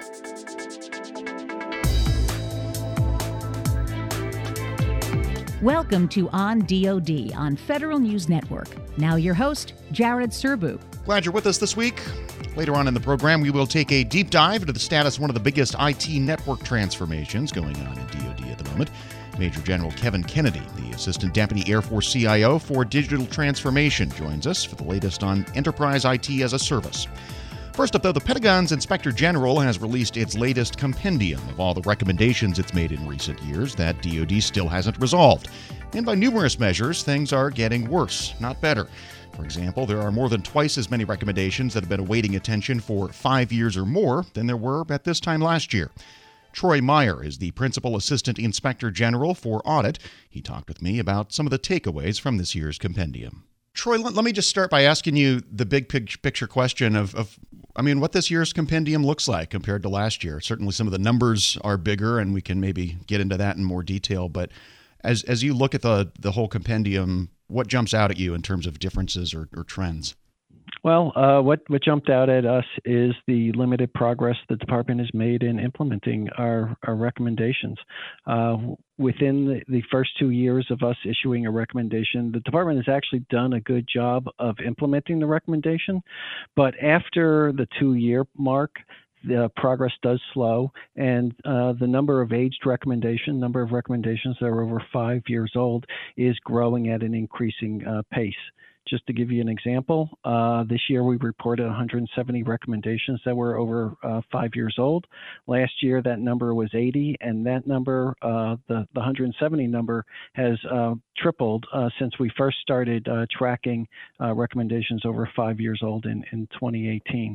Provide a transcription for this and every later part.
Welcome to On DoD on Federal News Network. Now your host, Jared Serbu. Glad you're with us this week. Later on in the program, we will take a deep dive into the status of one of the biggest IT network transformations going on in DoD at the moment. Major General Kevin Kennedy, the Assistant Deputy Air Force CIO for Digital Transformation, joins us for the latest on Enterprise IT as a Service. First up, though, the Pentagon's Inspector General has released its latest compendium of all the recommendations it's made in recent years that DoD still hasn't resolved. And by numerous measures, things are getting worse, not better. For example, there are more than twice as many recommendations that have been awaiting attention for 5 years or more than there were at this time last year. Troy Meyer is the Principal Assistant Inspector General for Audit. He talked with me about some of the takeaways from this year's compendium. Troy, let me just start by asking you the big picture question of what this year's compendium looks like compared to last year. Certainly some of the numbers are bigger, and we can maybe get into that in more detail. But as you look at the whole compendium, what jumps out at you in terms of differences or trends? Well, what jumped out at us is the limited progress the department has made in implementing our recommendations. Within the first 2 years of us issuing a recommendation, the department has actually done a good job of implementing the recommendation. But after the 2-year mark, the progress does slow, and the number of recommendations that are over 5 years old is growing at an increasing pace. Just to give you an example, this year we reported 170 recommendations that were over 5 years old. Last year that number was 80, and that number, the 170 number, has tripled since we first started tracking recommendations over 5 years old in 2018.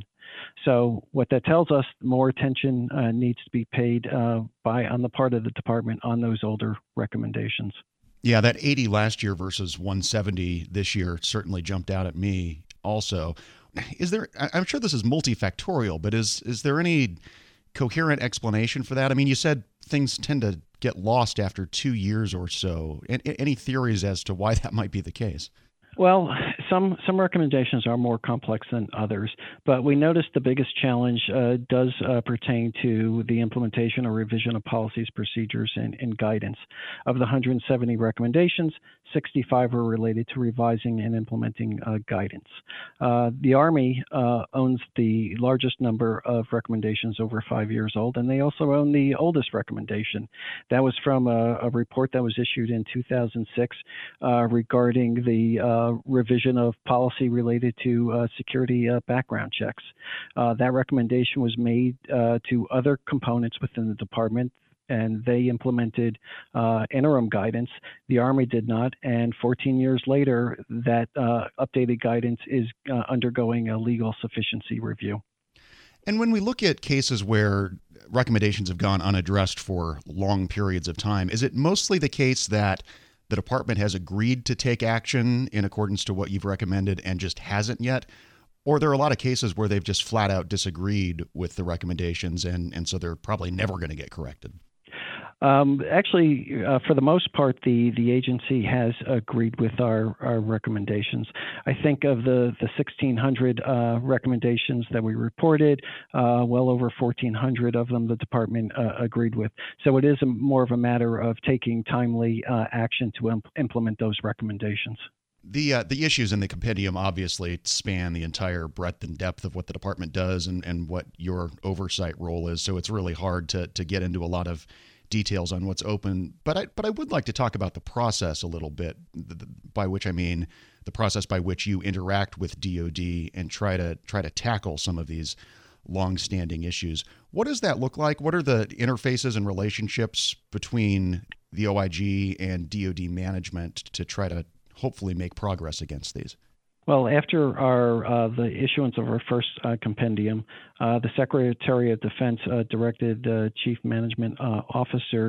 So what that tells us, more attention needs to be paid on the part of the department on those older recommendations. Yeah, that 80 last year versus 170 this year certainly jumped out at me also. I'm sure this is multifactorial, but is there any coherent explanation for that? I mean, you said things tend to get lost after 2 years or so. Any theories as to why that might be the case? Well, some recommendations are more complex than others, but we noticed the biggest challenge does pertain to the implementation or revision of policies, procedures, and guidance. Of the 170 recommendations, 65 are related to revising and implementing guidance. The Army owns the largest number of recommendations over 5 years old, and they also own the oldest recommendation. That was from a report that was issued in 2006 regarding the revision of policy related to security background checks. That recommendation was made to other components within the department, and they implemented interim guidance. The Army did not, and 14 years later, that updated guidance is undergoing a legal sufficiency review. And when we look at cases where recommendations have gone unaddressed for long periods of time, is it mostly the case that the department has agreed to take action in accordance to what you've recommended and just hasn't yet? Or there are a lot of cases where they've just flat out disagreed with the recommendations and so they're probably never going to get corrected? Actually, for the most part, the agency has agreed with our recommendations. I think of the 1,600 recommendations that we reported, well over 1,400 of them the department agreed with. So it is more of a matter of taking timely action to implement those recommendations. The issues in the compendium obviously span the entire breadth and depth of what the department does and what your oversight role is. So it's really hard to get into a lot of details on what's open, but I would like to talk about the process a little bit, by which I mean the process by which you interact with DoD and try to tackle some of these long-standing issues. What does that look like? What are the interfaces and relationships between the OIG and DoD management to try to hopefully make progress against these? Well, after the issuance of our first compendium, the Secretary of Defense directed the Chief Management Officer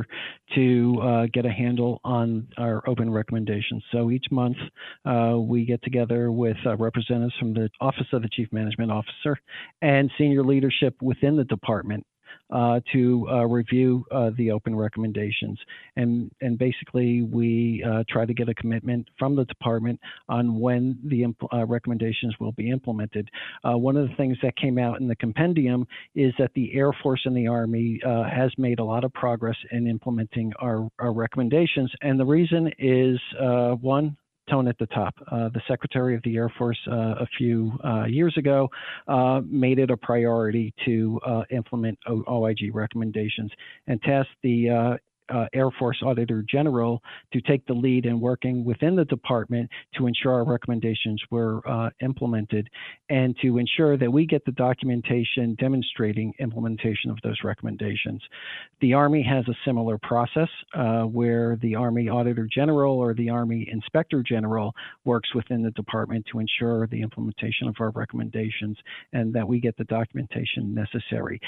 to get a handle on our open recommendations. So each month we get together with representatives from the Office of the Chief Management Officer and senior leadership within the department to review the open recommendations. And basically, we try to get a commitment from the department on when the recommendations will be implemented. One of the things that came out in the compendium is that the Air Force and the Army has made a lot of progress in implementing our recommendations. And the reason is, one, tone at the top. The Secretary of the Air Force a few years ago made it a priority to implement OIG recommendations and tasked the Air Force Auditor General to take the lead in working within the department to ensure our recommendations were implemented and to ensure that we get the documentation demonstrating implementation of those recommendations. The Army has a similar process where the Army Auditor General or the Army Inspector General works within the department to ensure the implementation of our recommendations and that we get the documentation necessary.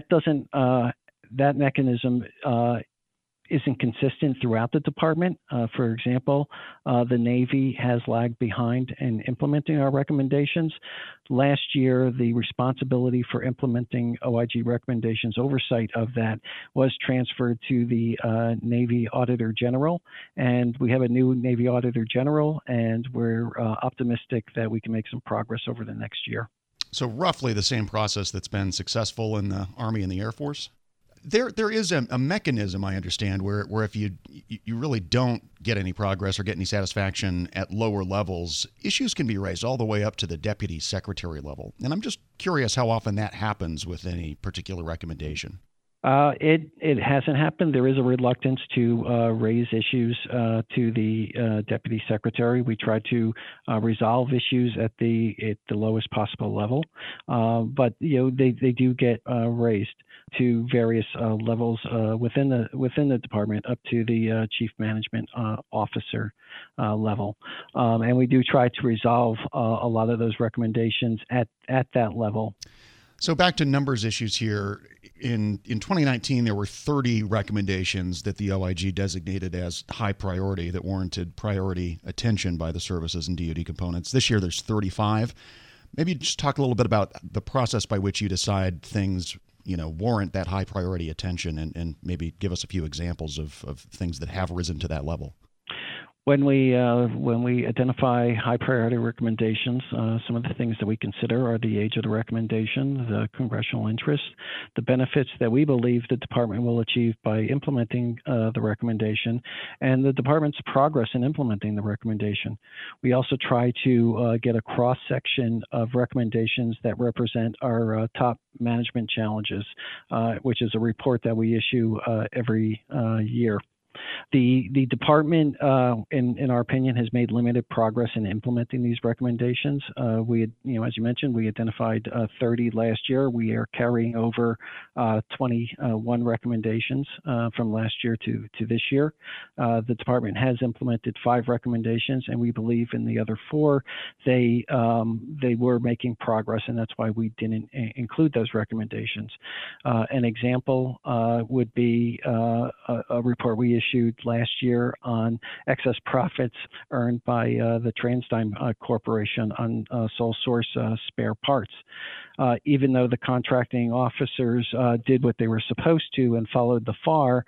That mechanism isn't consistent throughout the department. For example, the Navy has lagged behind in implementing our recommendations. Last year, the responsibility for implementing OIG recommendations, oversight of that, was transferred to the Navy Auditor General. And we have a new Navy Auditor General, and we're optimistic that we can make some progress over the next year. So roughly the same process that's been successful in the Army and the Air Force? There is a mechanism, I understand, where if you really don't get any progress or get any satisfaction at lower levels, issues can be raised all the way up to the deputy secretary level. And I'm just curious how often that happens with any particular recommendation. It hasn't happened. There is a reluctance to raise issues to the deputy secretary. We try to resolve issues at the lowest possible level, but they do get raised to various levels within the department up to the chief management officer level, and we do try to resolve a lot of those recommendations at that level. So back to numbers issues here. In 2019, there were 30 recommendations that the OIG designated as high priority that warranted priority attention by the services and DoD components. This year, there's 35. Maybe just talk a little bit about the process by which you decide things, warrant that high priority attention, and maybe give us a few examples of things that have risen to that level. When we identify high priority recommendations, some of the things that we consider are the age of the recommendation, the congressional interest, the benefits that we believe the department will achieve by implementing the recommendation, and the department's progress in implementing the recommendation. We also try to get a cross-section of recommendations that represent our top management challenges, which is a report that we issue every year. The department, in our opinion, has made limited progress in implementing these recommendations. We had, as you mentioned, we identified 30 last year. We are carrying over 21 recommendations from last year to this year. The department has implemented 5 recommendations, and we believe in the other 4 they were making progress, and that's why we didn't include those recommendations. An example would be a report we issued last year on excess profits earned by the TransDigm Corporation on sole source spare parts. Even though the contracting officers did what they were supposed to and followed the FAR,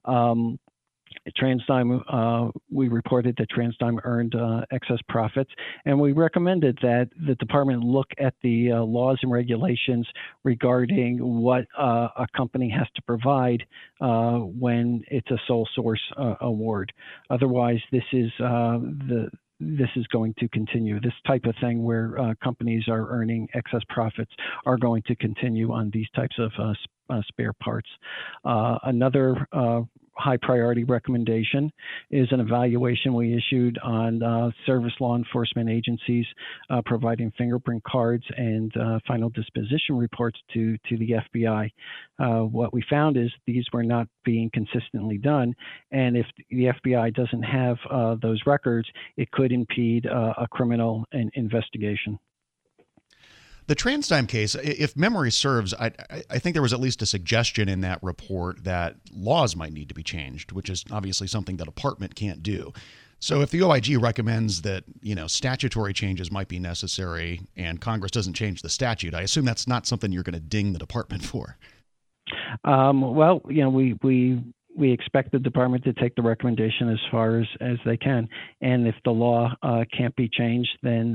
TransDigm, we reported that TransDigm earned excess profits, and we recommended that the department look at the laws and regulations regarding what a company has to provide when it's a sole source award. Otherwise, this is going to continue. This type of thing where companies are earning excess profits are going to continue on these types of spare parts. Another high priority recommendation is an evaluation we issued on service law enforcement agencies providing fingerprint cards and final disposition reports to the FBI. What we found is these were not being consistently done, and if the FBI doesn't have those records, it could impede a criminal investigation. The TransDigm case, if memory serves, I think there was at least a suggestion in that report that laws might need to be changed, which is obviously something the department can't do. So if the OIG recommends that, statutory changes might be necessary and Congress doesn't change the statute, I assume that's not something you're going to ding the department for. Well, we expect the department to take the recommendation as far as they can, and if the law can't be changed, then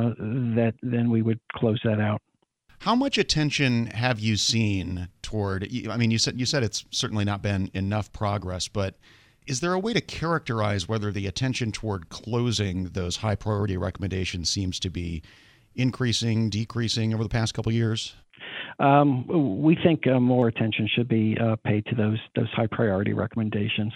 we would close that out. How much attention have you seen toward? I mean, you said it's certainly not been enough progress, but is there a way to characterize whether the attention toward closing those high priority recommendations seems to be increasing, decreasing over the past couple of years? We think more attention should be paid to those high priority recommendations.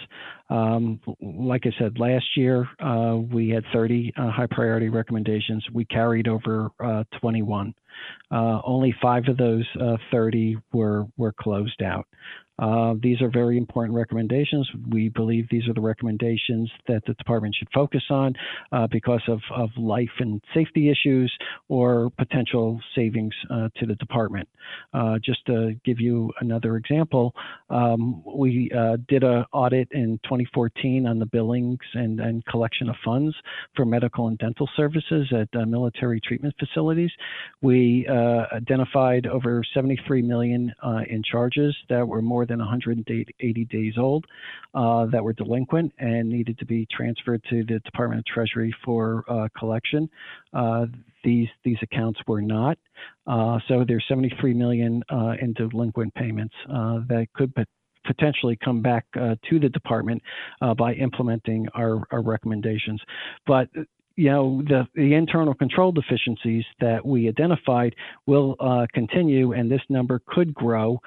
Like I said, last year we had 30 high priority recommendations. We carried over 21. Only 5 of those 30 were closed out. These are very important recommendations. We believe these are the recommendations that the department should focus on because of life and safety issues or potential savings to the department. Just to give you another example, we did an audit in 2014 on the billings and collection of funds for medical and dental services at military treatment facilities. We identified over $73 million in charges that were more than 180 days old that were delinquent and needed to be transferred to the Department of Treasury for collection. These accounts were not. So there's $73 million in delinquent payments that could potentially come back to the department by implementing our recommendations. But the internal control deficiencies that we identified will continue, and this number could grow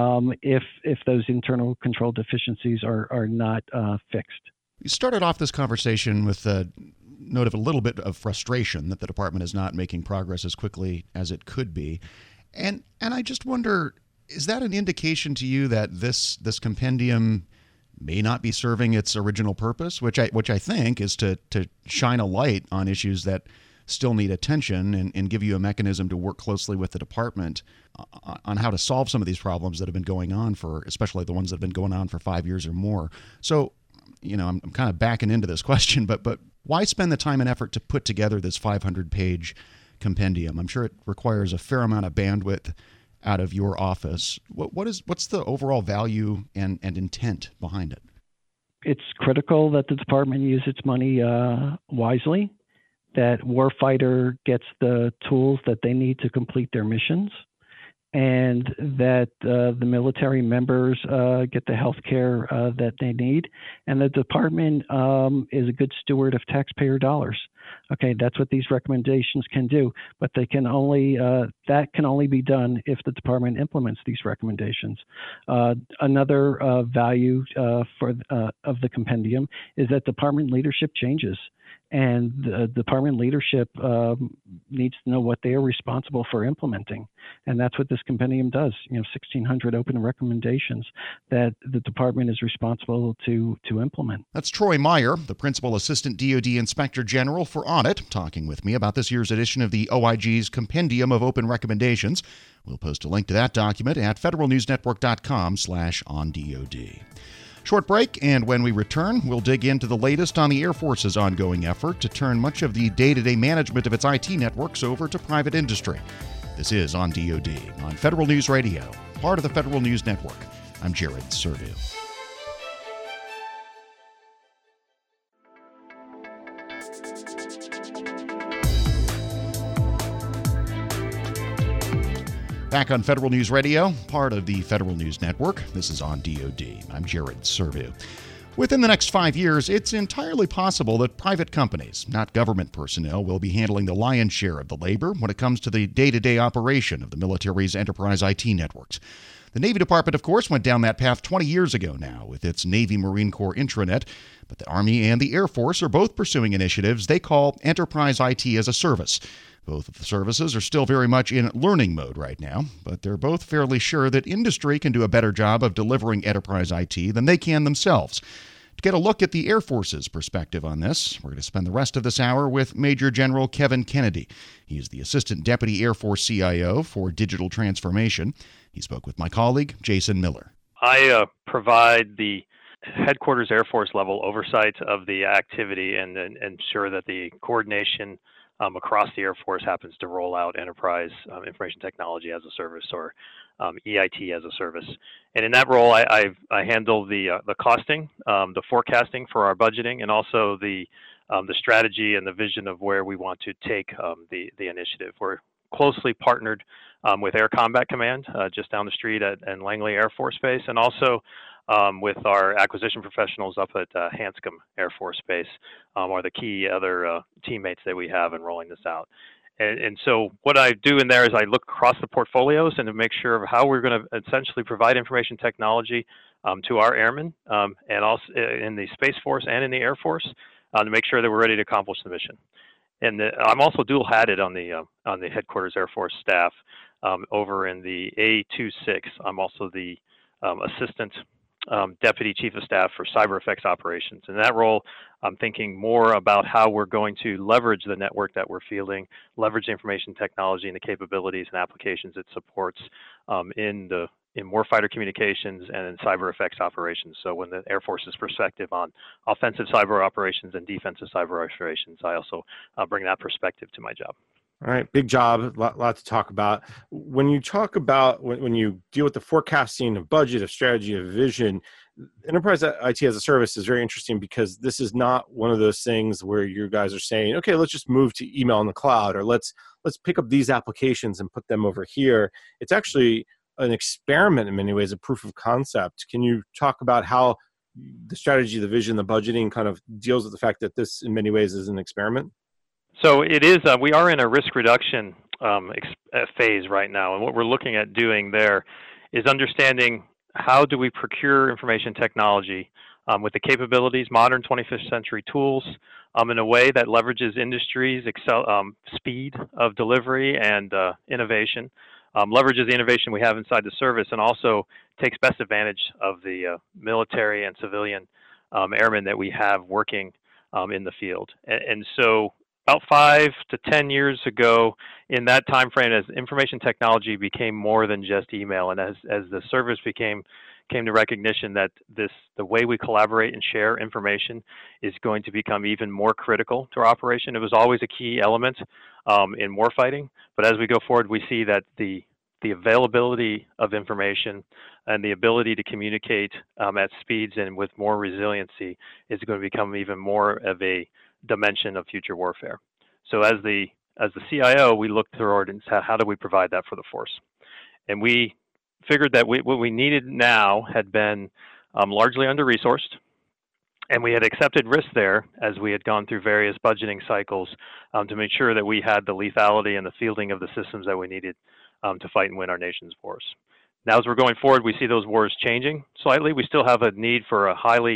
if those internal control deficiencies are not fixed. You started off this conversation with a note of a little bit of frustration that the department is not making progress as quickly as it could be. And I just wonder, is that an indication to you that this compendium may not be serving its original purpose, which I think is to shine a light on issues that still need attention and give you a mechanism to work closely with the department on how to solve some of these problems that have been going on especially the ones that have been going on for 5 years or more. So, I'm kind of backing into this question, but why spend the time and effort to put together this 500-page compendium? I'm sure it requires a fair amount of bandwidth out of your office. What's the overall value and intent behind it? It's critical that the department use its money wisely, that warfighter gets the tools that they need to complete their missions, and that the military members get the health care that they need, and the department is a good steward of taxpayer dollars. Okay, that's what these recommendations can do, but that can only be done if the department implements these recommendations. Another value of the compendium is that department leadership changes. And the department leadership needs to know what they are responsible for implementing. And that's what this compendium does. 1,600 open recommendations that the department is responsible to implement. That's Troy Meyer, the Principal Assistant DoD Inspector General for Audit, talking with me about this year's edition of the OIG's Compendium of Open Recommendations. We'll post a link to that document at federalnewsnetwork.com/ondod. Short break, and when we return, we'll dig into the latest on the Air Force's ongoing effort to turn much of the day-to-day management of its IT networks over to private industry. This is On DoD, on Federal News Radio, part of the Federal News Network. I'm Jared Serbu. Back on Federal News Radio, part of the Federal News Network. This is On DoD. I'm Jared Serbu. Within the next 5 years, it's entirely possible that private companies, not government personnel, will be handling the lion's share of the labor when it comes to the day-to-day operation of the military's enterprise IT networks. The Navy Department, of course, went down that path 20 years ago now with its Navy Marine Corps intranet, but the Army and the Air Force are both pursuing initiatives they call Enterprise IT as a Service. Both of the services are still very much in learning mode right now, but they're both fairly sure that industry can do a better job of delivering enterprise IT than they can themselves. To get a look at the Air Force's perspective on this, we're going to spend the rest of this hour with Major General Kevin Kennedy. He is the Assistant Deputy Air Force CIO for Digital Transformation. He spoke with my colleague, Jason Miller. I provide the headquarters Air Force level oversight of the activity and ensure that the coordination across the Air Force happens to roll out enterprise information technology as a service, or EIT as a service. And in that role, I handle the costing, the forecasting for our budgeting, and also the strategy and the vision of where we want to take the initiative. We're closely partnered with Air Combat Command just down the street at Langley Air Force Base, and also with our acquisition professionals up at Hanscom Air Force Base are the key other teammates that we have in rolling this out. And so what I do in there is I look across the portfolios and to make sure of how we're going to essentially provide information technology to our airmen and also in the Space Force and in the Air Force to make sure that we're ready to accomplish the mission. And I'm also dual-hatted on the headquarters Air Force staff over in the A26. I'm also the assistant Deputy Chief of Staff for Cyber Effects Operations. In that role, I'm thinking more about how we're going to leverage the network that we're fielding, leverage information technology and the capabilities and applications it supports in warfighter communications and in cyber effects operations. So when the Air Force's perspective on offensive cyber operations and defensive cyber operations, I also bring that perspective to my job. All right, big job, lot to talk about. When you talk about, when you deal with the forecasting of budget, of strategy, of vision, enterprise IT as a service is very interesting because this is not one of those things where you guys are saying, okay, let's just move to email in the cloud, or let's pick up these applications and put them over here. It's actually an experiment in many ways, a proof of concept. Can you talk about how the strategy, the vision, the budgeting kind of deals with the fact that this in many ways is an experiment? So it is, we are in a risk reduction phase right now. And what we're looking at doing there is understanding how do we procure information technology with the capabilities, modern 21st century tools in a way that leverages industry's speed of delivery and innovation, leverages the innovation we have inside the service, and also takes best advantage of the military and civilian airmen that we have working in the field. And so about 5 to 10 years ago, in that time frame, as information technology became more than just email, and as the service came to recognition that the way we collaborate and share information is going to become even more critical to our operation. It was always a key element in warfighting, but as we go forward, we see that the availability of information and the ability to communicate at speeds and with more resiliency is going to become even more of a dimension of future warfare. So as the CIO, we looked toward and said, how do we provide that for the force? And we figured that what we needed now had been largely under-resourced, and we had accepted risk there as we had gone through various budgeting cycles to make sure that we had the lethality and the fielding of the systems that we needed to fight and win our nation's wars. Now, as we're going forward, we see those wars changing slightly. We still have a need for a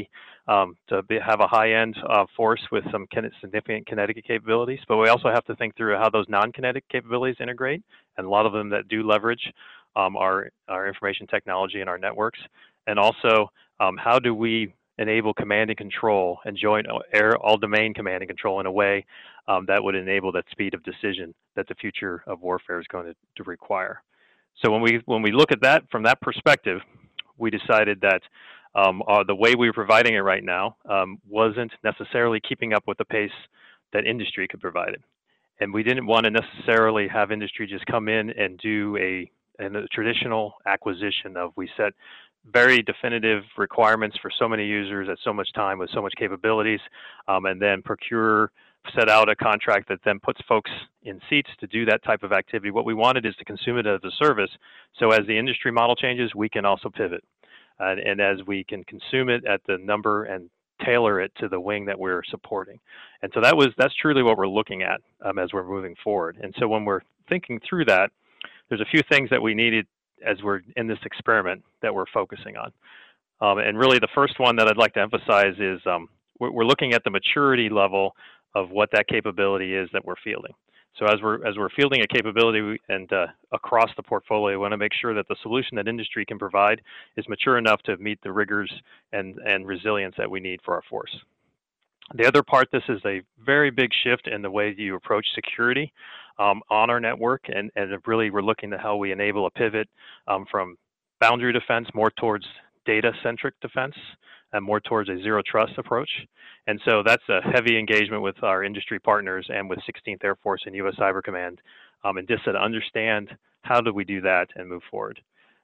have a high-end force with some significant kinetic capabilities, but we also have to think through how those non-kinetic capabilities integrate, and a lot of them that do leverage our information technology and our networks, and also how do we enable command and control and joint all-domain command and control in a way that would enable that speed of decision that the future of warfare is going to require. So when we look at that from that perspective, we decided that the way we were providing it right now wasn't necessarily keeping up with the pace that industry could provide it. And we didn't want to necessarily have industry just come in and do a traditional acquisition of, we set very definitive requirements for so many users at so much time with so much capabilities, and then set out a contract that then puts folks in seats to do that type of activity. What we wanted is to consume it as a service. So as the industry model changes, we can also pivot. And as we can consume it at the number and tailor it to the wing that we're supporting. And so that's truly what we're looking at as we're moving forward. And so when we're thinking through that, there's a few things that we needed as we're in this experiment that we're focusing on. And really the first one that I'd like to emphasize is we're looking at the maturity level of what that capability is that we're fielding. So as we're fielding a capability and across the portfolio, we want to make sure that the solution that industry can provide is mature enough to meet the rigors and resilience that we need for our force. The other part, this is a very big shift in the way you approach security on our network, and really we're looking at how we enable a pivot from boundary defense more towards data-centric defense and more towards a zero trust approach. And so that's a heavy engagement with our industry partners and with 16th Air Force and U.S. Cyber Command, and just to understand how do we do that and move forward.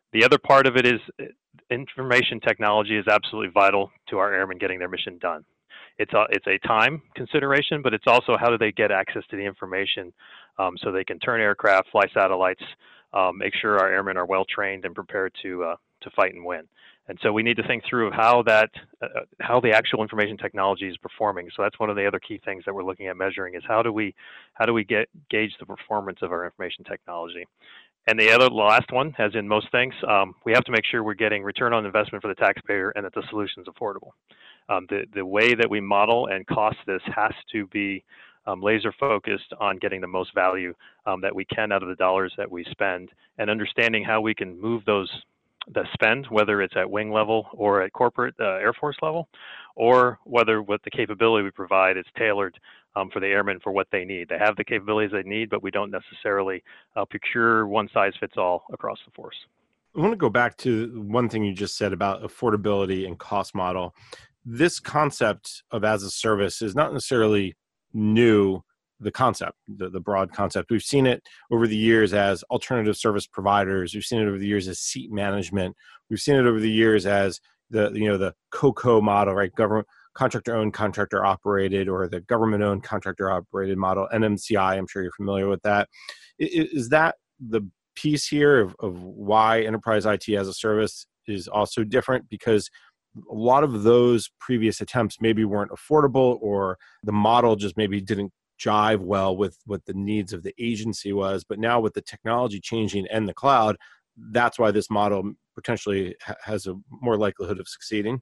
The other part of it is information technology is absolutely vital to our airmen getting their mission done. It's a time consideration, but it's also how do they get access to the information so they can turn aircraft, fly satellites, make sure our airmen are well trained and prepared to fight and win. And so we need to think through how how the actual information technology is performing. So that's one of the other key things that we're looking at measuring is how do we gauge the performance of our information technology. And the last one, as in most things, we have to make sure we're getting return on investment for the taxpayer and that the solution's affordable. The way that we model and cost this has to be laser focused on getting the most value that we can out of the dollars that we spend, and understanding how we can move the spend, whether it's at wing level or at corporate Air Force level, or whether what the capability we provide is tailored for the airmen for what they need. They have the capabilities they need, but we don't necessarily procure one size fits all across the force. I want to go back to one thing you just said about affordability and cost model. This concept of as a service is not necessarily new, the concept, the broad concept. We've seen it over the years as alternative service providers. We've seen it over the years as seat management. We've seen it over the years as the COCO model, right? Government contractor owned, contractor operated, or the government owned, contractor operated model. NMCI, I'm sure you're familiar with that. Is that the piece here of why enterprise IT as a service is also different? Because a lot of those previous attempts maybe weren't affordable, or the model just maybe didn't jive well with what the needs of the agency was. But now with the technology changing and the cloud, that's why this model potentially has a more likelihood of succeeding.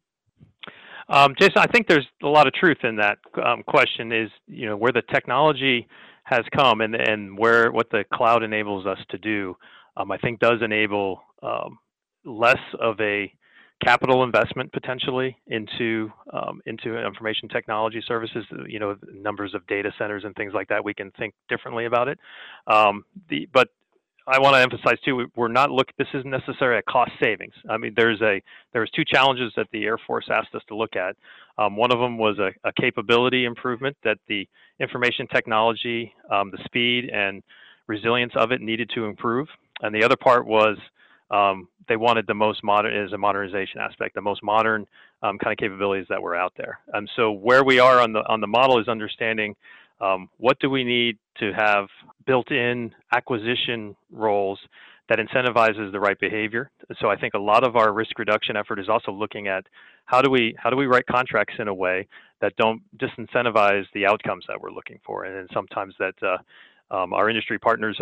Jason, I think there's a lot of truth in that question is, where the technology has come and what the cloud enables us to do, I think does enable less of a capital investment potentially into information technology services. Numbers of data centers and things like that. We can think differently about it. But I want to emphasize too, this isn't necessarily a cost savings. I mean, there was two challenges that the Air Force asked us to look at. One of them was a capability improvement that the information technology, the speed and resilience of it needed to improve. And the other part was they wanted the most modern, as a modernization aspect, the most modern kind of capabilities that were out there. So where we are on the model is understanding what do we need to have built-in acquisition roles that incentivizes the right behavior. So I think a lot of our risk reduction effort is also looking at how do we write contracts in a way that don't disincentivize the outcomes that we're looking for, and then sometimes that our industry partners,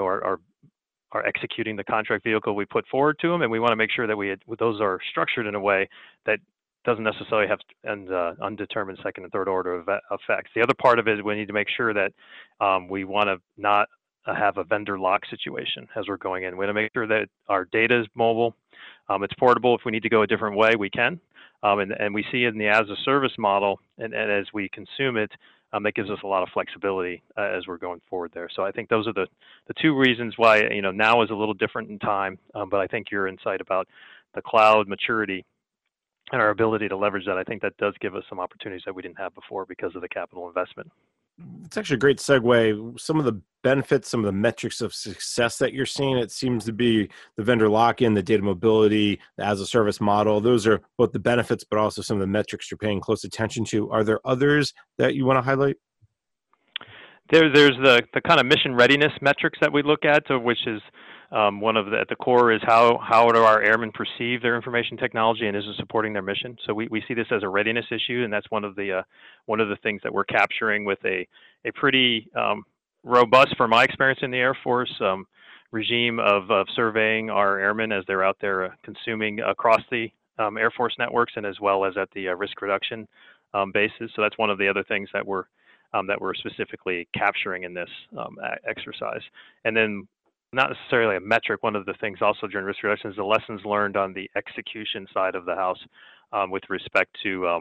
are executing the contract vehicle we put forward to them, and we want to make sure that those are structured in a way that doesn't necessarily have undetermined second and third order effects. The other part of it is we need to make sure that we want to not have a vendor lock situation as we're going in. We want to make sure that our data is mobile, it's portable. If we need to go a different way, we can. And we see in the as a service model, and as we consume it, that gives us a lot of flexibility as we're going forward there. So I think those are the two reasons why now is a little different in time. But I think your insight about the cloud maturity and our ability to leverage that, I think that does give us some opportunities that we didn't have before because of the capital investment. It's actually a great segue. Some of the benefits, some of the metrics of success that you're seeing, it seems to be the vendor lock-in, the data mobility, the as-a-service model. Those are both the benefits, but also some of the metrics you're paying close attention to. Are there others that you want to highlight? There's the kind of mission readiness metrics that we look at, which is one of at the core is how do our airmen perceive their information technology and is it supporting their mission? So we see this as a readiness issue, and that's one of the things that we're capturing with a pretty robust, from my experience in the Air Force, regime of surveying our airmen as they're out there consuming across the Air Force networks and as well as at the risk reduction bases. So that's one of the other things that we're specifically capturing in this exercise. And then not necessarily a metric, one of the things also during risk reduction is the lessons learned on the execution side of the house with respect to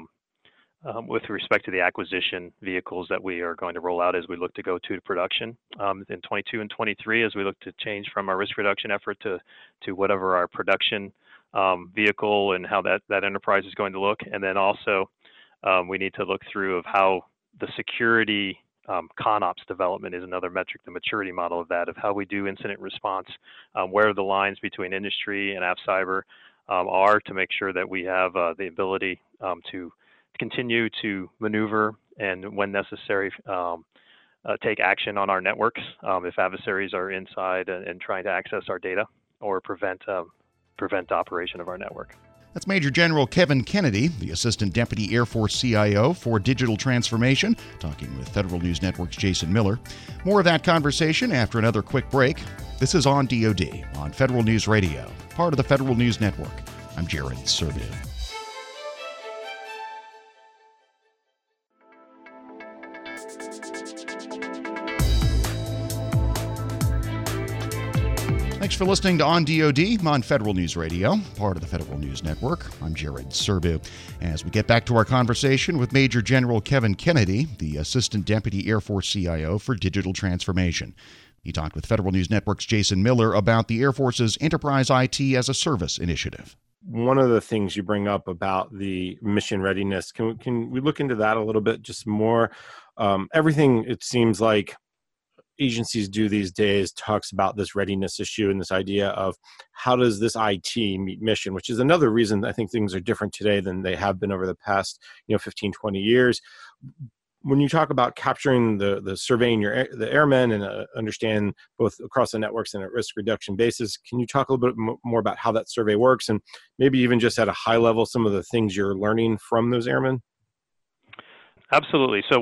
the acquisition vehicles that we are going to roll out as we look to go to production in 22 and 23, as we look to change from our risk reduction effort to whatever our production vehicle and how that enterprise is going to look. And then also we need to look through of how the security ConOps development is another metric, the maturity model of that, of how we do incident response, where the lines between industry and AppCyber are, to make sure that we have the ability to continue to maneuver and, when necessary, take action on our networks if adversaries are inside and trying to access our data or prevent operation of our network. That's Major General Kevin Kennedy, the Assistant Deputy Air Force CIO for Digital Transformation, talking with Federal News Network's Jason Miller. More of that conversation after another quick break. This is On DoD on Federal News Radio, part of the Federal News Network. I'm Jared Serbu. Thanks for listening to On DoD on Federal News Radio, part of the Federal News Network. I'm Jared Serbu. As we get back to our conversation with Major General Kevin Kennedy, the Assistant Deputy Air Force CIO for Digital Transformation. He talked with Federal News Network's Jason Miller about the Air Force's Enterprise IT as a Service initiative. One of the things you bring up about the mission readiness, can we look into that a little bit just more? Everything, it seems like, agencies do these days talks about this readiness issue and this idea of how does this IT meet mission, which is another reason I think things are different today than they have been over the past 15, 20 years. When you talk about capturing the surveying the airmen and understand both across the networks and at risk reduction basis, can you talk a little bit more about how that survey works and maybe even just at a high level some of the things you're learning from those airmen? Absolutely. So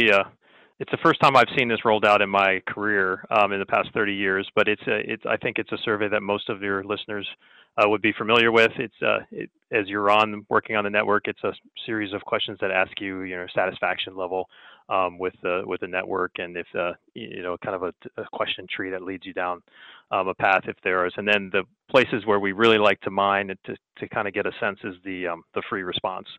it's the first time I've seen this rolled out in my career in the past 30 years, but I think it's a survey that most of your listeners would be familiar with. As you're working on the network, it's a series of questions that ask you, satisfaction level with the network, and if kind of a question tree that leads you down a path if there is. And then the places where we really like to mine to kind of get a sense is the free response.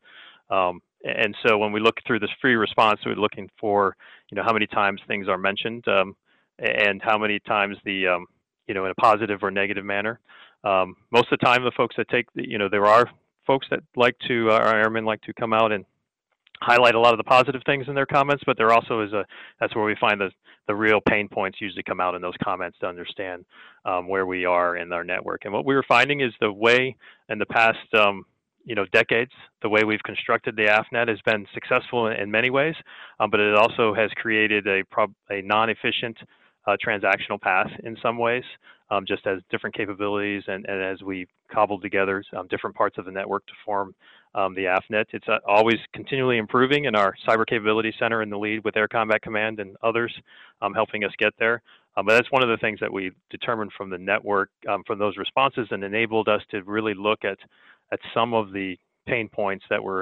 And so when we look through this free response, we're looking for, how many times things are mentioned and how many times in a positive or negative manner. Most of the time, the folks that there are folks that our airmen like to come out and highlight a lot of the positive things in their comments, but there also that's where we find the real pain points usually come out in those comments to understand where we are in our network. And what we were finding is the way in the past decades, the way we've constructed the AFNet has been successful in many ways, but it also has created a non-efficient transactional path in some ways, just as different capabilities and as we cobbled together different parts of the network to form the AFNet. It's always continually improving, and our Cyber Capability Center in the lead with Air Combat Command and others helping us get there. But that's one of the things that we determined from the network, from those responses, and enabled us to really look at some of the pain points that were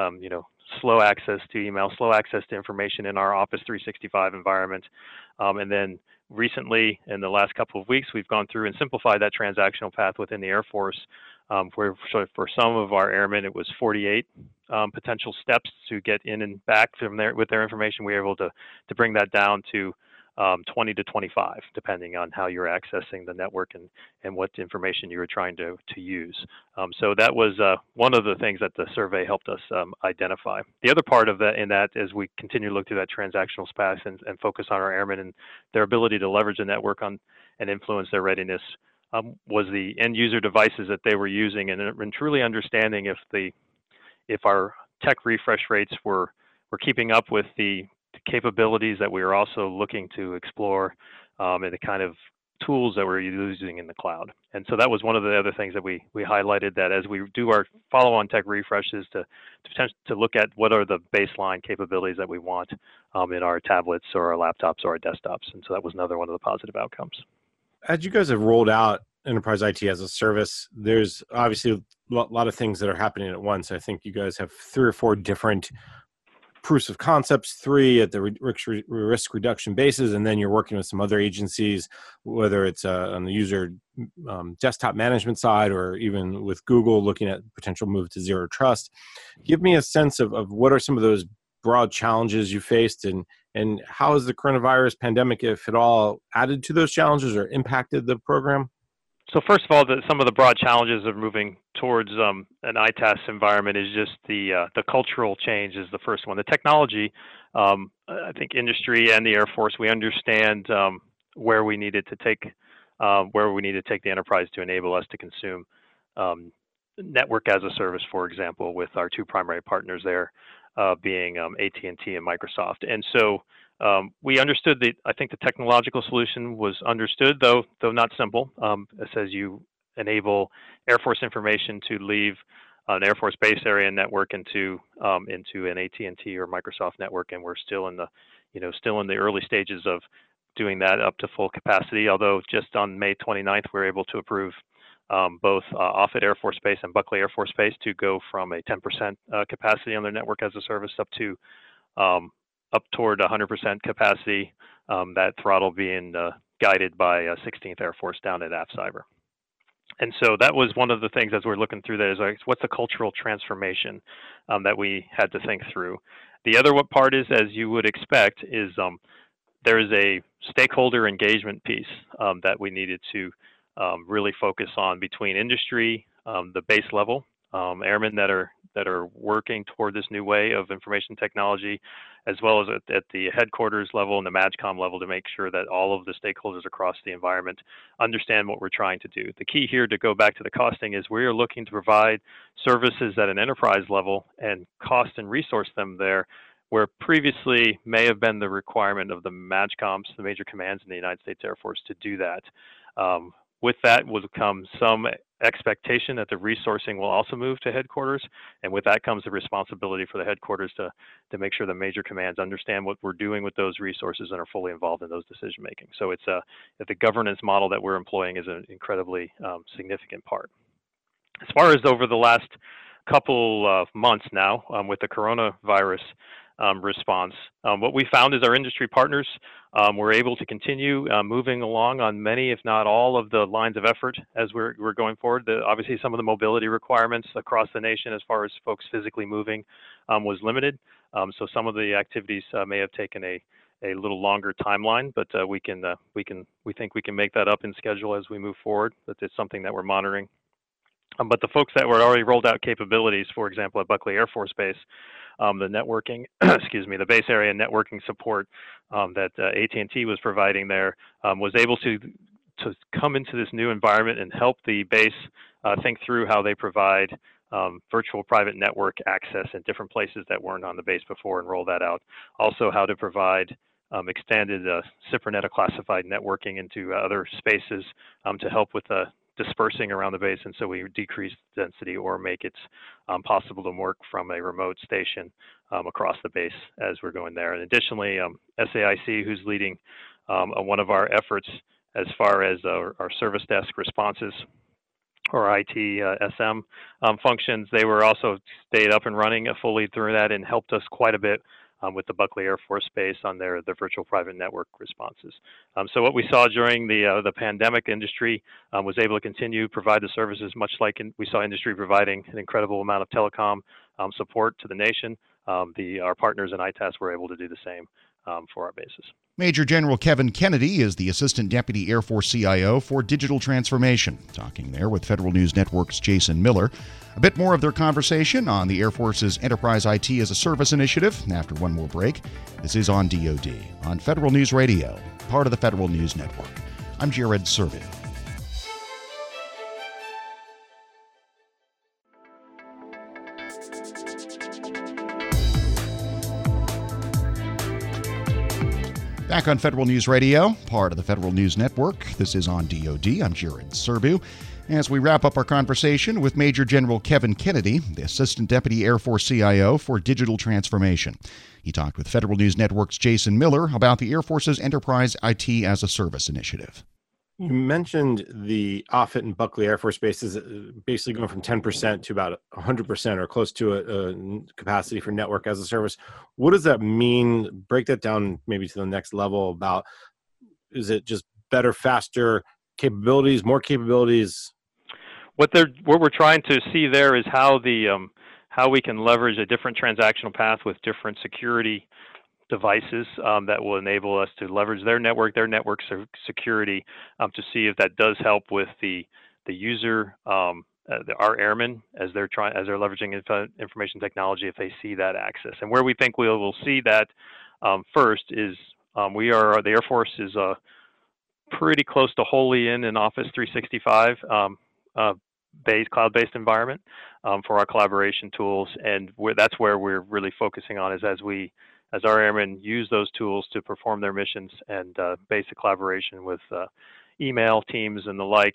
slow access to email, slow access to information in our Office 365 environment. And then recently, in the last couple of weeks, we've gone through and simplified that transactional path within the Air Force, where for some of our airmen, it was 48 potential steps to get in and back from there with their information. We were able to bring that down to 20 to 25, depending on how you're accessing the network and what information you were trying to use. So that was one of the things that the survey helped us identify. The other part of that, as we continue to look through that transactional space and focus on our airmen and their ability to leverage the network and influence their readiness, was the end user devices that they were using, and truly understanding if our tech refresh rates were keeping up with the capabilities that we were also looking to explore and the kind of tools that we're using in the cloud. And so that was one of the other things that we highlighted, that as we do our follow-on tech refreshes to look at what are the baseline capabilities that we want in our tablets or our laptops or our desktops. And so that was another one of the positive outcomes. As you guys have rolled out Enterprise IT as a Service, there's obviously a lot of things that are happening at once. I think you guys have 3 or 4 different proofs of concepts, 3 at the risk reduction basis, and then you're working with some other agencies, whether it's on the user desktop management side or even with Google looking at potential move to zero trust. Give me a sense of what are some of those broad challenges you faced, and how has the coronavirus pandemic, if at all, added to those challenges or impacted the program? So first of all, some of the broad challenges of moving towards an ITaaS environment is just the cultural change is the first one. The technology I think industry and the Air Force, we understand where we needed to take the enterprise to enable us to consume network as a service, for example, with our two primary partners there being AT&T and Microsoft. And so we understood I think the technological solution was understood, though not simple. It says you enable Air Force information to leave an Air Force base area network into an AT&T or Microsoft network, and we're still in the early stages of doing that up to full capacity. Although just on May 29th, we were able to approve both Offutt Air Force Base and Buckley Air Force Base to go from a 10% capacity on their network as a service up toward 100% capacity. That throttle being guided by 16th Air Force down at AF Cyber. And so that was one of the things as we're looking through that is like, what's the cultural transformation that we had to think through. The other part is, as you would expect, is there is a stakeholder engagement piece that we needed to really focus on between industry, the base level, airmen that are working toward this new way of information technology, as well as at the headquarters level and the MAJCOM level, to make sure that all of the stakeholders across the environment understand what we're trying to do. The key here, to go back to the costing, is we are looking to provide services at an enterprise level and cost and resource them there, where previously may have been the requirement of the MAJCOMs, the major commands in the United States Air Force, to do that. With that will come some expectation that the resourcing will also move to headquarters, and with that comes the responsibility for the headquarters to make sure the major commands understand what we're doing with those resources and are fully involved in those decision making. So it's the governance model that we're employing is an incredibly significant part. As far as over the last couple of months now, with the coronavirus response, what we found is our industry partners were able to continue moving along on many, if not all, of the lines of effort as we're going forward. Obviously, some of the mobility requirements across the nation, as far as folks physically moving, was limited. So some of the activities may have taken a little longer timeline, but we think we can make that up in schedule as we move forward. But it's something that we're monitoring. But the folks that were already rolled out capabilities, for example, at Buckley Air Force Base, the networking, the base area networking support that AT&T was providing there was able to come into this new environment and help the base think through how they provide virtual private network access in different places that weren't on the base before, and roll that out. Also, how to provide extended CIPRNet classified networking into other spaces to help with dispersing around the base, and so we decrease density or make it possible to work from a remote station across the base as we're going there. And additionally, SAIC, who's leading one of our efforts as far as our service desk responses or ITSM functions, they were also stayed up and running fully through that and helped us quite a bit with the Buckley Air Force Base on their virtual private network responses. So what we saw during the pandemic, industry was able to continue to provide the services, much like we saw industry providing an incredible amount of telecom support to the nation. Our partners in ITAS were able to do the same for our bases. Major General Kevin Kennedy is the Assistant Deputy Air Force CIO for Digital Transformation, talking there with Federal News Network's Jason Miller. A bit more of their conversation on the Air Force's Enterprise IT as a Service initiative after one more break. This is on DoD, on Federal News Radio, part of the Federal News Network. I'm Jared Serbu. Back on Federal News Radio, part of the Federal News Network. This is on DoD. I'm Jared Serbu. As we wrap up our conversation with Major General Kevin Kennedy, the Assistant Deputy Air Force CIO for Digital Transformation. He talked with Federal News Network's Jason Miller about the Air Force's Enterprise IT as a Service initiative. You mentioned the Offutt and Buckley Air Force bases basically going from 10% to about 100% or close to a capacity for network as a service. What does that mean? Break that down maybe to the next level about, is it just better, faster capabilities, more capabilities? What we're trying to see there is how we can leverage a different transactional path with different security devices that will enable us to leverage their network security to see if that does help with the user our airmen as they're leveraging information technology, if they see that access. And where we think we will see that first is the Air Force is pretty close to wholly in an Office 365 cloud-based environment for our collaboration tools, and that's where we're really focusing on, is as our airmen use those tools to perform their missions and basic collaboration with email, Teams, and the like.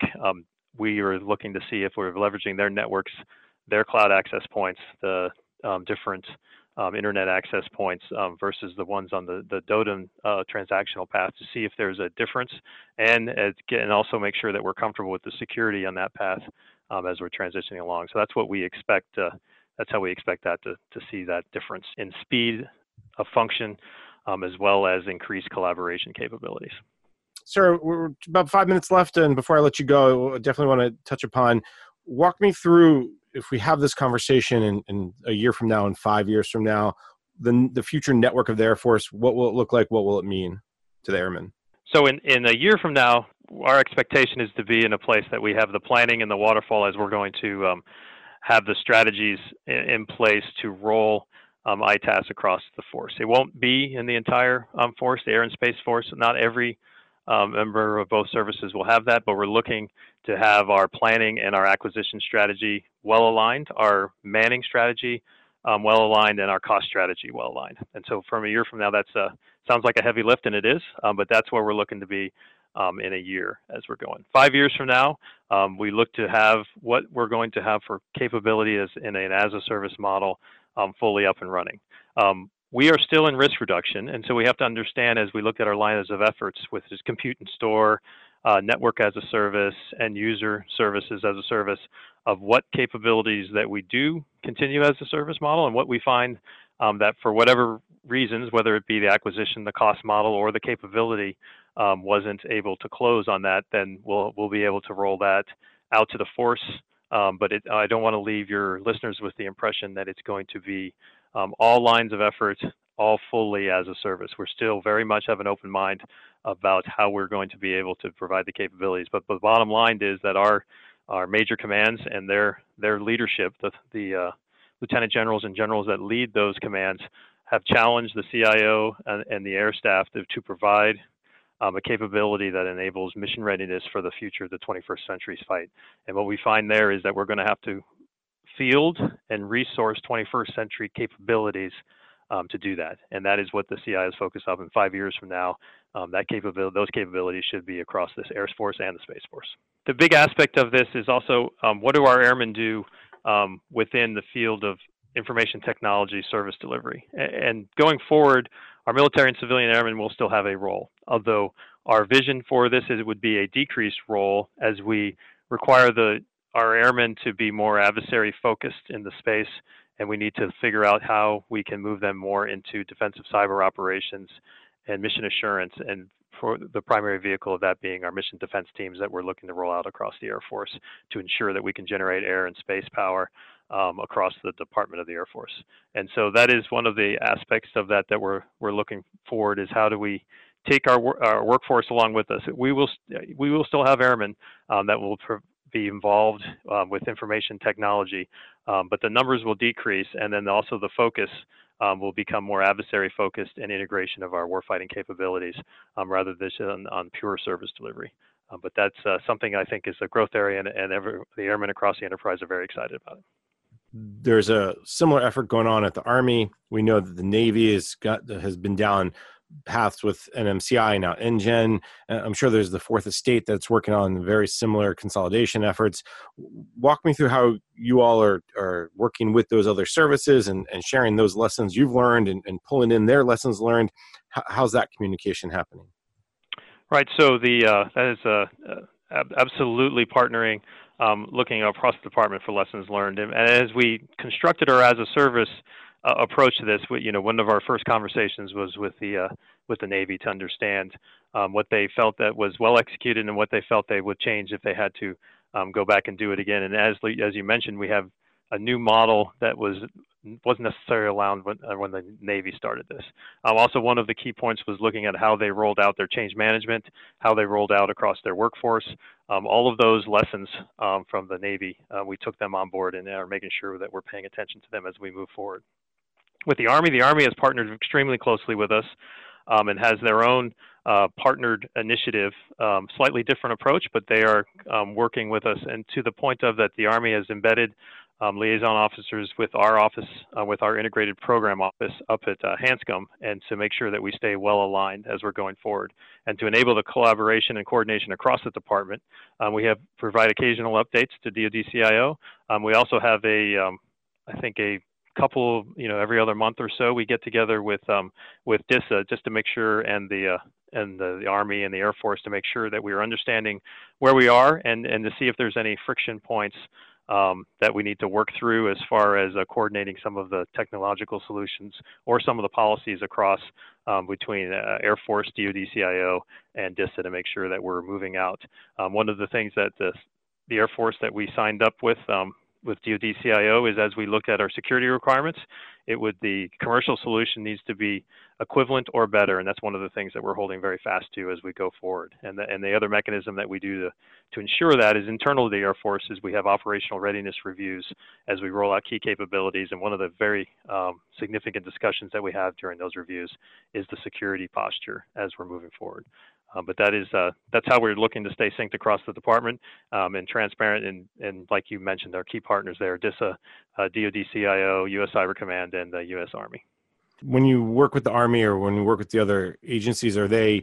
We are looking to see if we're leveraging their networks, their cloud access points, the different internet access points versus the ones on the DOTAM transactional path, to see if there's a difference, and also make sure that we're comfortable with the security on that path as we're transitioning along. So that's what we expect. That's how we expect that to see that difference in speed of function, as well as increased collaboration capabilities. Sir, we're about 5 minutes left, and before I let you go, I definitely want to touch upon, walk me through, if we have this conversation in a year from now and 5 years from now, the future network of the Air Force, what will it look like? What will it mean to the airmen? So in a year from now, our expectation is to be in a place that we have the planning and the waterfall, as we're going to have the strategies in place to roll ITaaS across the force. It won't be in the entire force, the Air and Space Force. Not every member of both services will have that, but we're looking to have our planning and our acquisition strategy well aligned, our manning strategy well aligned, and our cost strategy well aligned. And so from a year from now, that sounds like a heavy lift, and it is, but that's where we're looking to be in a year as we're going. 5 years from now, we look to have what we're going to have for capability in an as-a-service model fully up and running. We are still in risk reduction, and so we have to understand, as we look at our lines of efforts with this compute and store, network as a service, and user services as a service, of what capabilities that we do continue as a service model, and what we find that for whatever reasons, whether it be the acquisition, the cost model, or the capability wasn't able to close on that, then we'll be able to roll that out to the force. But I don't want to leave your listeners with the impression that it's going to be all lines of effort, all fully as a service. We're still very much have an open mind about how we're going to be able to provide the capabilities. But the bottom line is that our major commands and their leadership, the lieutenant generals and generals that lead those commands, have challenged the CIO and the air staff to provide a capability that enables mission readiness for the future of the 21st century's fight. And what we find there is that we're going to have to field and resource 21st century capabilities to do that. And that is what the CI is focused on. In 5 years from now, those capabilities should be across this Air Force and the Space Force. The big aspect of this is also what do our airmen do within the field of information technology service delivery. And going forward, our military and civilian airmen will still have a role, although our vision for this is it would be a decreased role as we require our airmen to be more adversary focused in the space, and we need to figure out how we can move them more into defensive cyber operations and mission assurance, and for the primary vehicle of that being our mission defense teams that we're looking to roll out across the Air Force to ensure that we can generate air and space power across the Department of the Air Force. And so that is one of the aspects of that we're looking forward, is how do we take our workforce along with us. We will still have airmen that will be involved with information technology, but the numbers will decrease, and then also the focus will become more adversary focused and integration of our warfighting capabilities rather than on pure service delivery. But that's something I think is a growth area, and the airmen across the enterprise are very excited about it. There's a similar effort going on at the Army. We know that the Navy has been down paths with NMCI, now NGEN. I'm sure there's the Fourth Estate that's working on very similar consolidation efforts. Walk me through how you all are working with those other services and sharing those lessons you've learned and pulling in their lessons learned. How's that communication happening? Right. So that is absolutely partnering, looking across the department for lessons learned. And as we constructed our as a service approach to this, one of our first conversations was with the Navy to understand what they felt that was well executed and what they felt they would change if they had to go back and do it again. And as you mentioned, we have a new model that wasn't necessarily allowed when the Navy started this. Also, one of the key points was looking at how they rolled out their change management, how they rolled out across their workforce, all of those lessons from the Navy, we took them on board and are making sure that we're paying attention to them as we move forward. With the Army has partnered extremely closely with us and has their own partnered initiative, slightly different approach, but they are working with us, and to the point of that the Army has embedded liaison officers with our office, with our integrated program office up at Hanscom, and to make sure that we stay well aligned as we're going forward. And to enable the collaboration and coordination across the department, we have provide occasional updates to DoD-CIO. We also have I think a couple, every other month or so, we get together with DISA just to make sure, and the Army and the Air Force, to make sure that we are understanding where we are and to see if there's any friction points that we need to work through as far as coordinating some of the technological solutions or some of the policies across between Air Force, DoD-CIO, and DISA to make sure that we're moving out. One of the things that the Air Force that we signed up with DoD-CIO is, as we look at our security requirements, the commercial solution needs to be equivalent or better, and that's one of the things that we're holding very fast to as we go forward. And the other mechanism that we do to ensure that is internal to the Air Force is we have operational readiness reviews as we roll out key capabilities, and one of the very significant discussions that we have during those reviews is the security posture as we're moving forward. But that's how we're looking to stay synced across the department and transparent. And like you mentioned, our key partners there, DISA, DoD-CIO, U.S. Cyber Command, and the U.S. Army. When you work with the Army or when you work with the other agencies, are they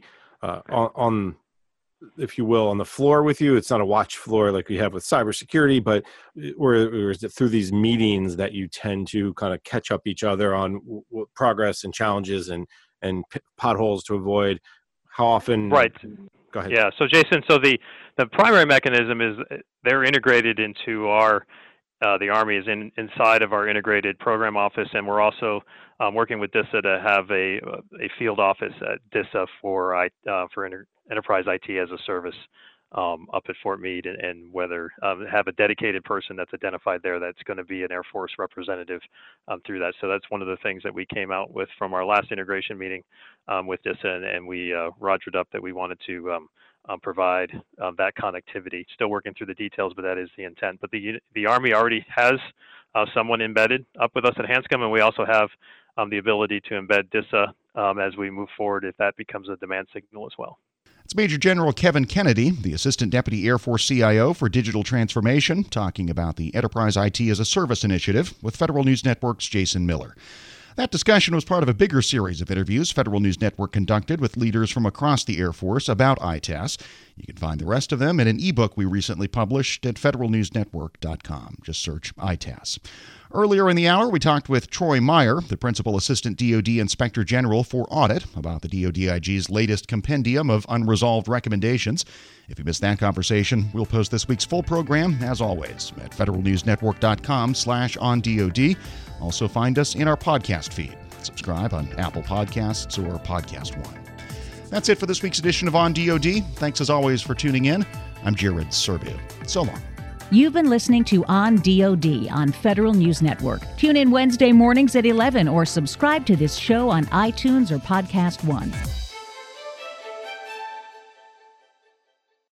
on, if you will, on the floor with you? It's not a watch floor like we have with cybersecurity, but or is it through these meetings that you tend to kind of catch up each other on progress and challenges and potholes to avoid? How often? Right. Go ahead. Yeah. So Jason, the primary mechanism is they're integrated into our, the Army is inside of our integrated program office, and we're also working with DISA to have a field office at DISA for enterprise IT as a service up at Fort Meade, and whether have a dedicated person that's identified there that's going to be an Air Force representative through that. So that's one of the things that we came out with from our last integration meeting with DISA, and we rogered up that we wanted to provide that connectivity. Still working through the details, but that is the intent. But the Army already has someone embedded up with us at Hanscom, and we also have the ability to embed DISA as we move forward if that becomes a demand signal as well. It's Major General Kevin Kennedy, the Assistant Deputy Air Force CIO for Digital Transformation, talking about the Enterprise IT as a Service initiative with Federal News Network's Jason Miller. That discussion was part of a bigger series of interviews Federal News Network conducted with leaders from across the Air Force about ITAS. You can find the rest of them in an ebook we recently published at federalnewsnetwork.com. Just search ITAS. Earlier in the hour, we talked with Troy Meyer, the Principal Assistant DoD Inspector General for Audit, about the DoD-IG's latest compendium of unresolved recommendations. If you missed that conversation, we'll post this week's full program, as always, at federalnewsnetwork.com/ondod. Also find us in our podcast feed. Subscribe on Apple Podcasts or Podcast One. That's it for this week's edition of On DoD. Thanks as always for tuning in. I'm Jared Serbu. So long. You've been listening to On DoD on Federal News Network. Tune in Wednesday mornings at 11 or subscribe to this show on iTunes or Podcast One.